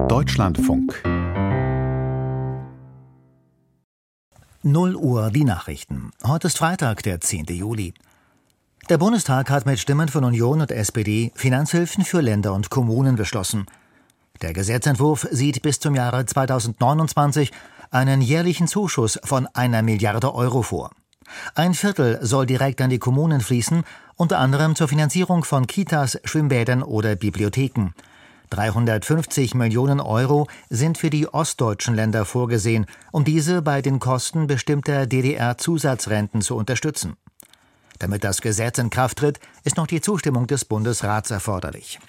Deutschlandfunk 0 Uhr die Nachrichten. Heute ist Freitag, der 10. Juli. Der Bundestag hat mit Stimmen von Union und SPD Finanzhilfen für Länder und Kommunen beschlossen. Der Gesetzentwurf sieht bis zum Jahre 2029 einen jährlichen Zuschuss von 1 Milliarde Euro vor. Ein Viertel soll direkt an die Kommunen fließen, unter anderem zur Finanzierung von Kitas, Schwimmbädern oder Bibliotheken. 350 Millionen Euro sind für die ostdeutschen Länder vorgesehen, um diese bei den Kosten bestimmter DDR-Zusatzrenten zu unterstützen. Damit das Gesetz in Kraft tritt, ist noch die Zustimmung des Bundesrats erforderlich.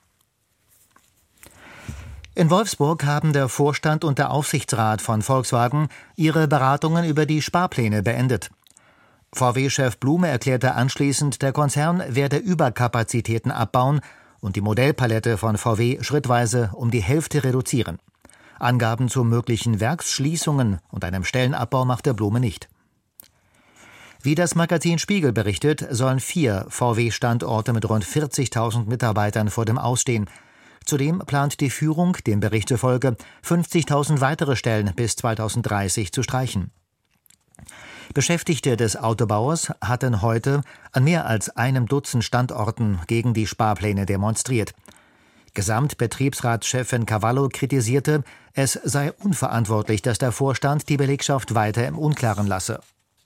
In Wolfsburg haben der Vorstand und der Aufsichtsrat von Volkswagen ihre Beratungen über die Sparpläne beendet. VW-Chef Blume erklärte anschließend, der Konzern werde Überkapazitäten abbauen und die Modellpalette von VW schrittweise um die Hälfte reduzieren. Angaben zu möglichen Werksschließungen und einem Stellenabbau machte Blume nicht. Wie das Magazin Spiegel berichtet, sollen 4 VW-Standorte mit rund 40.000 Mitarbeitern vor dem Ausstehen. Zudem plant die Führung, dem Bericht zufolge, 50.000 weitere Stellen bis 2030 zu streichen. Beschäftigte des Autobauers hatten heute an mehr als einem Dutzend Standorten gegen die Sparpläne demonstriert. Gesamtbetriebsratschefin Cavallo kritisierte, es sei unverantwortlich, dass der Vorstand die Belegschaft weiter im Unklaren lasse.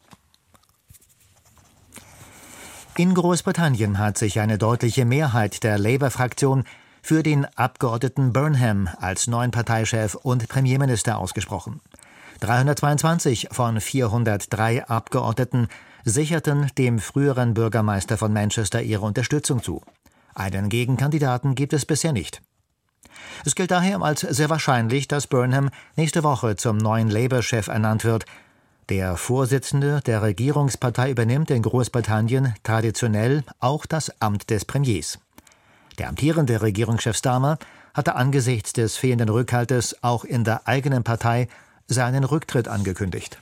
In Großbritannien hat sich eine deutliche Mehrheit der Labour-Fraktion für den Abgeordneten Burnham als neuen Parteichef und Premierminister ausgesprochen. 322 von 403 Abgeordneten sicherten dem früheren Bürgermeister von Manchester ihre Unterstützung zu. Einen Gegenkandidaten gibt es bisher nicht. Es gilt daher als sehr wahrscheinlich, dass Burnham nächste Woche zum neuen Labour-Chef ernannt wird. Der Vorsitzende der Regierungspartei übernimmt in Großbritannien traditionell auch das Amt des Premiers. Der amtierende Regierungschef Starmer hatte angesichts des fehlenden Rückhaltes auch in der eigenen Partei seinen Rücktritt angekündigt.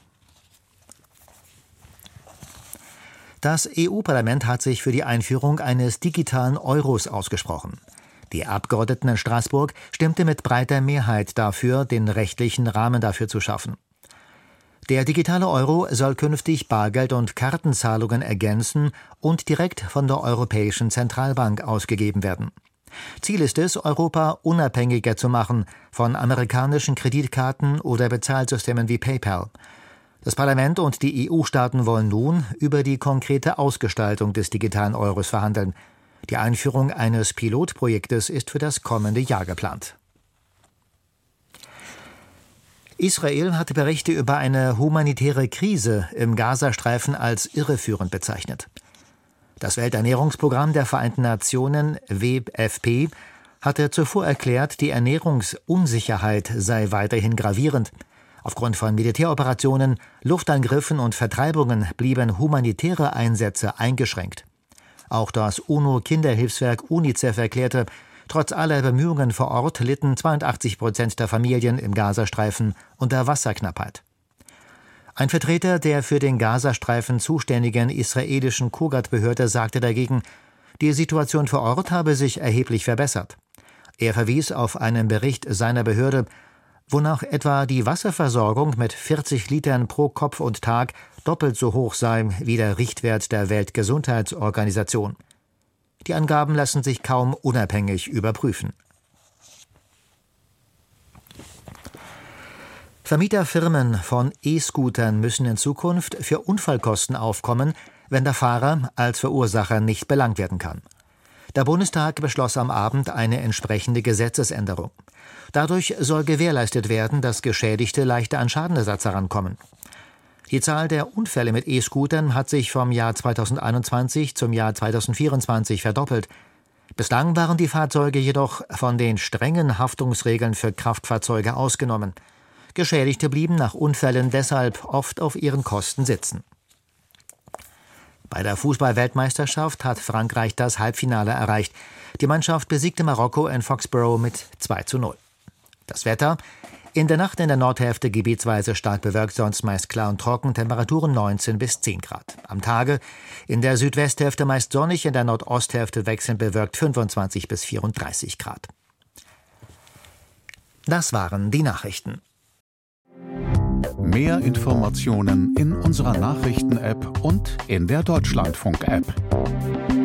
Das EU-Parlament hat sich für die Einführung eines digitalen Euros ausgesprochen. Die Abgeordneten in Straßburg stimmte mit breiter Mehrheit dafür, den rechtlichen Rahmen dafür zu schaffen. Der digitale Euro soll künftig Bargeld- und Kartenzahlungen ergänzen und direkt von der Europäischen Zentralbank ausgegeben werden. Ziel ist es, Europa unabhängiger zu machen von amerikanischen Kreditkarten oder Bezahlsystemen wie PayPal. Das Parlament und die EU-Staaten wollen nun über die konkrete Ausgestaltung des digitalen Euros verhandeln. Die Einführung eines Pilotprojektes ist für das kommende Jahr geplant. Israel hat Berichte über eine humanitäre Krise im Gazastreifen als irreführend bezeichnet. Das Welternährungsprogramm der Vereinten Nationen, WFP, hatte zuvor erklärt, die Ernährungsunsicherheit sei weiterhin gravierend. Aufgrund von Militäroperationen, Luftangriffen und Vertreibungen blieben humanitäre Einsätze eingeschränkt. Auch das UNO-Kinderhilfswerk UNICEF erklärte, trotz aller Bemühungen vor Ort litten 82% der Familien im Gazastreifen unter Wasserknappheit. Ein Vertreter der für den Gazastreifen zuständigen israelischen Kogat-Behörde sagte dagegen, die Situation vor Ort habe sich erheblich verbessert. Er verwies auf einen Bericht seiner Behörde, wonach etwa die Wasserversorgung mit 40 Litern pro Kopf und Tag doppelt so hoch sei wie der Richtwert der Weltgesundheitsorganisation. Die Angaben lassen sich kaum unabhängig überprüfen. Vermieterfirmen von E-Scootern müssen in Zukunft für Unfallkosten aufkommen, wenn der Fahrer als Verursacher nicht belangt werden kann. Der Bundestag beschloss am Abend eine entsprechende Gesetzesänderung. Dadurch soll gewährleistet werden, dass Geschädigte leichter an Schadenersatz herankommen. Die Zahl der Unfälle mit E-Scootern hat sich vom Jahr 2021 zum Jahr 2024 verdoppelt. Bislang waren die Fahrzeuge jedoch von den strengen Haftungsregeln für Kraftfahrzeuge ausgenommen. Geschädigte blieben nach Unfällen deshalb oft auf ihren Kosten sitzen. Bei der Fußball-Weltmeisterschaft hat Frankreich das Halbfinale erreicht. Die Mannschaft besiegte Marokko in Foxborough mit 2:0. Das Wetter: in der Nacht in der Nordhälfte gebietsweise stark bewölkt, sonst meist klar und trocken, Temperaturen 19 bis 10 Grad. Am Tage in der Südwesthälfte meist sonnig, in der Nordosthälfte wechselnd bewölkt 25 bis 34 Grad. Das waren die Nachrichten. Mehr Informationen in unserer Nachrichten-App und in der Deutschlandfunk-App.